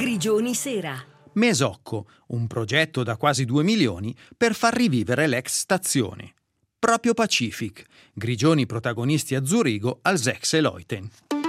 Grigioni Sera. Mesocco, un progetto da quasi 2 milioni per far rivivere l'ex stazione. Proprio Pacific, Grigioni protagonisti a Zurigo al Sechs Leuten.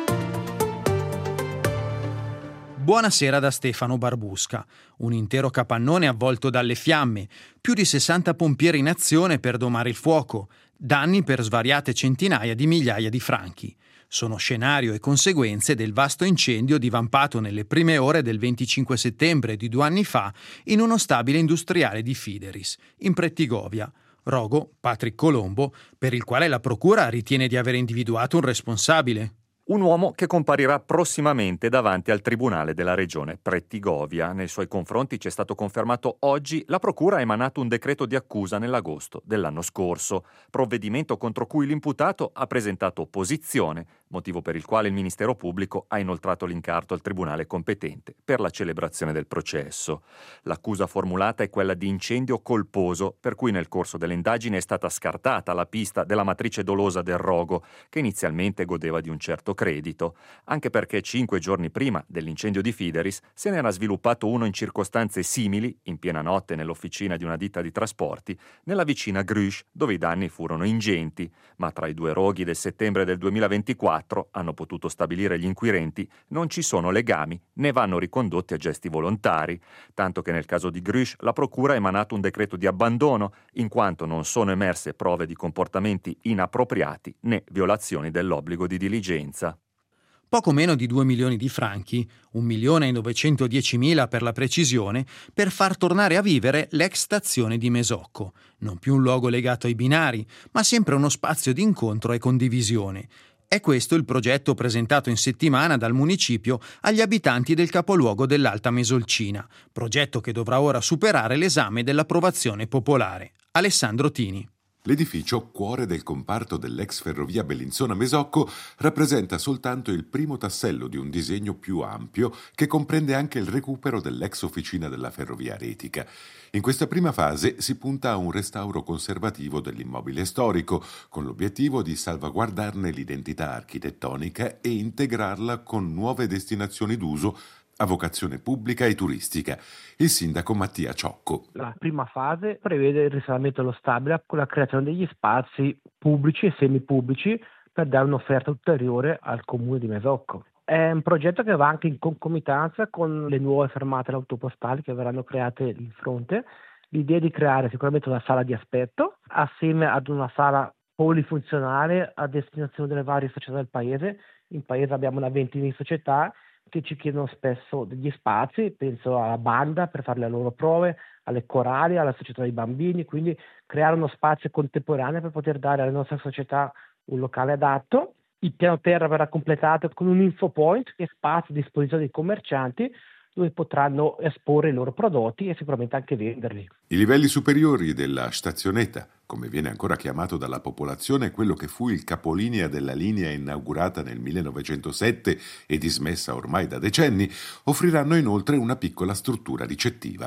Buonasera da Stefano Barbusca. Un intero capannone avvolto dalle fiamme, più di 60 pompieri in azione per domare il fuoco, danni per svariate centinaia di migliaia di franchi. Sono scenario e conseguenze del vasto incendio divampato nelle prime ore del 25 settembre di 2 anni fa in uno stabile industriale di Fideris, in Prettigovia. Rogo, Patrick Colombo, per il quale la procura ritiene di aver individuato un responsabile. Un uomo che comparirà prossimamente davanti al tribunale della regione Prettigovia. Nei suoi confronti c'è stato confermato oggi. La procura ha emanato un decreto di accusa nell'agosto dell'anno scorso, provvedimento contro cui l'imputato ha presentato opposizione, motivo per il quale il Ministero Pubblico ha inoltrato l'incarto al tribunale competente per la celebrazione del processo. L'accusa formulata è quella di incendio colposo, per cui nel corso dell'indagine è stata scartata la pista della matrice dolosa del rogo, che inizialmente godeva di un certo credito, anche perché 5 giorni prima dell'incendio di Fideris se ne era sviluppato uno in circostanze simili, in piena notte nell'officina di una ditta di trasporti, nella vicina Grush, dove i danni furono ingenti, ma tra i 2 roghi del settembre del 2024, hanno potuto stabilire gli inquirenti, non ci sono legami né vanno ricondotti a gesti volontari, tanto che nel caso di Grush la procura ha emanato un decreto di abbandono, in quanto non sono emerse prove di comportamenti inappropriati né violazioni dell'obbligo di diligenza. Poco meno di 2 milioni di franchi, 1.910.000 per la precisione, per far tornare a vivere l'ex stazione di Mesocco. Non più un luogo legato ai binari, ma sempre uno spazio di incontro e condivisione. È questo il progetto presentato in settimana dal municipio agli abitanti del capoluogo dell'Alta Mesolcina, progetto che dovrà ora superare l'esame dell'approvazione popolare. Alessandro Tini. L'edificio, cuore del comparto dell'ex ferrovia Bellinzona-Mesocco, rappresenta soltanto il primo tassello di un disegno più ampio che comprende anche il recupero dell'ex officina della ferrovia retica. In questa prima fase si punta a un restauro conservativo dell'immobile storico, con l'obiettivo di salvaguardarne l'identità architettonica e integrarla con nuove destinazioni d'uso a vocazione pubblica e turistica. Il sindaco Mattia Ciocco. La prima fase prevede il risanamento dello stabile con la creazione degli spazi pubblici e semipubblici per dare un'offerta ulteriore al comune di Mesocco. È un progetto che va anche in concomitanza con le nuove fermate autopostali che verranno create in fronte. L'idea è di creare sicuramente una sala di aspetto assieme ad una sala polifunzionale a destinazione delle varie società del paese. In paese abbiamo una ventina di società che ci chiedono spesso degli spazi, penso alla banda per fare le loro prove, alle corali, alla società dei bambini, quindi creare uno spazio contemporaneo per poter dare alle nostre società un locale adatto. Il piano terra verrà completato con un infopoint e spazio a disposizione dei commercianti dove potranno esporre i loro prodotti e sicuramente anche venderli. I livelli superiori della stazionetta, come viene ancora chiamato dalla popolazione quello che fu il capolinea della linea inaugurata nel 1907 e dismessa ormai da decenni, offriranno inoltre una piccola struttura ricettiva.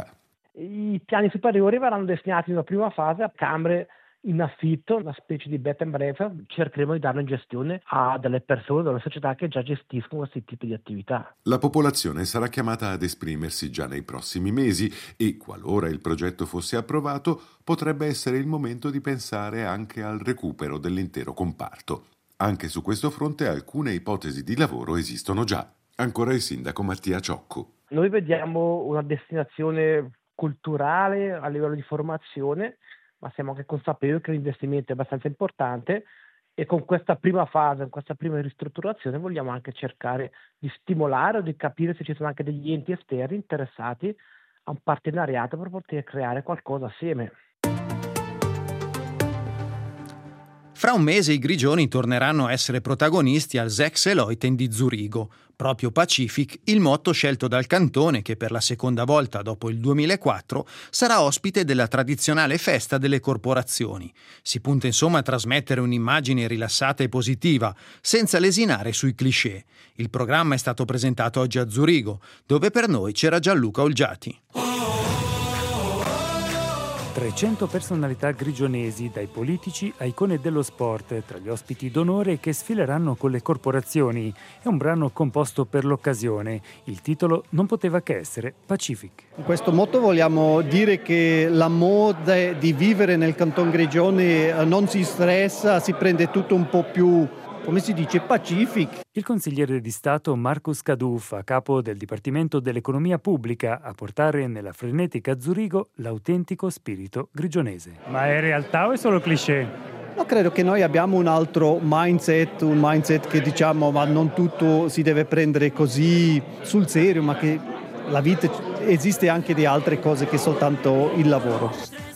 I piani superiori verranno destinati in una prima fase a camere in affitto, una specie di bed and breakfast. Cercheremo di darlo in gestione a delle persone, delle società che già gestiscono questi tipi di attività. La popolazione sarà chiamata ad esprimersi già nei prossimi mesi e, qualora il progetto fosse approvato, potrebbe essere il momento di pensare anche al recupero dell'intero comparto. Anche su questo fronte alcune ipotesi di lavoro esistono già. Ancora il sindaco Mattia Ciocco. Noi vediamo una destinazione culturale a livello di formazione, ma siamo anche consapevoli che l'investimento è abbastanza importante e con questa prima fase, con questa prima ristrutturazione vogliamo anche cercare di stimolare o di capire se ci sono anche degli enti esterni interessati a un partenariato per poter creare qualcosa assieme. Fra un mese i grigioni torneranno a essere protagonisti al Sechs Leuten di Zurigo. Proprio Pacific, il motto scelto dal cantone che per la seconda volta dopo il 2004 sarà ospite della tradizionale festa delle corporazioni. Si punta insomma a trasmettere un'immagine rilassata e positiva, senza lesinare sui cliché. Il programma è stato presentato oggi a Zurigo, dove per noi c'era Gianluca Olgiati. 300 personalità grigionesi, dai politici a icone dello sport, tra gli ospiti d'onore che sfileranno con le corporazioni. È un brano composto per l'occasione. Il titolo non poteva che essere Pacific. In questo motto vogliamo dire che l'amore di vivere nel Canton Grigioni non si stressa, si prende tutto un po' più, come si dice, pacific. Il consigliere di Stato Marcus Kaduf, a capo del Dipartimento dell'Economia Pubblica, a portare nella frenetica Zurigo l'autentico spirito grigionese. Ma è realtà o è solo cliché? No, credo che noi abbiamo un altro mindset, un mindset che diciamo ma non tutto si deve prendere così sul serio, ma che la vita esiste anche di altre cose che soltanto il lavoro.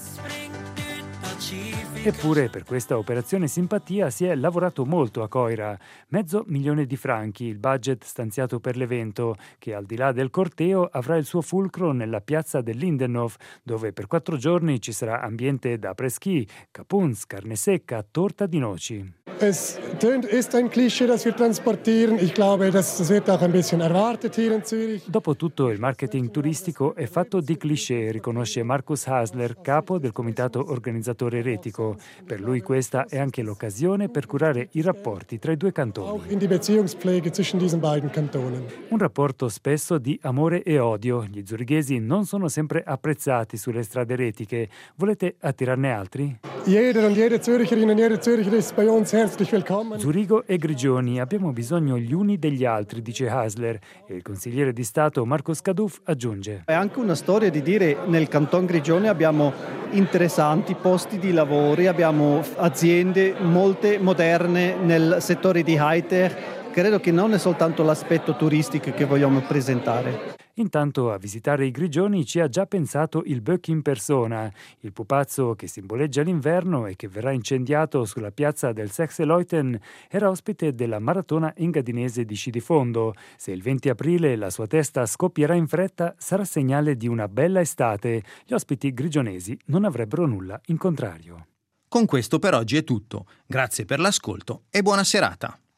Eppure per questa operazione simpatia si è lavorato molto a Coira. 500.000 di franchi il budget stanziato per l'evento, che al di là del corteo avrà il suo fulcro nella piazza del Lindenhof, dove per 4 giorni ci sarà ambiente da après-ski, capuns, carne secca, torta di noci. Es ist ein Klischee, das wir transportieren. Ich glaube, das wird auch ein bisschen erwartet hier in Zürich. Dopo tutto, il marketing turistico è fatto di cliché, riconosce Markus Hasler, capo del comitato organizzatore retico. Per lui questa è anche l'occasione per curare i rapporti tra i due cantoni. Auch in die Beziehungspflege zwischen diesen beiden Kantonen. Un rapporto spesso di amore e odio. Gli zurighesi non sono sempre apprezzati sulle strade retiche. Volete attirarne altri? Jeder und jede Zürcherin und jeder Zürcher ist bei uns herzlich willkommen. Zurigo e Grigioni, abbiamo bisogno gli uni degli altri, dice Hasler, e il consigliere di Stato Marcus Kaduf aggiunge. È anche una storia di dire nel Canton Grigioni abbiamo interessanti posti di lavoro, abbiamo aziende molte moderne nel settore di high-tech. Credo che non è soltanto l'aspetto turistico che vogliamo presentare. Intanto a visitare i Grigioni ci ha già pensato il Böck in persona, il pupazzo che simboleggia l'inverno e che verrà incendiato sulla piazza del Sechseleuten, era ospite della maratona engadinese di sci di fondo. Se il 20 aprile la sua testa scoppierà in fretta, sarà segnale di una bella estate. Gli ospiti grigionesi non avrebbero nulla in contrario. Con questo per oggi è tutto. Grazie per l'ascolto e buona serata.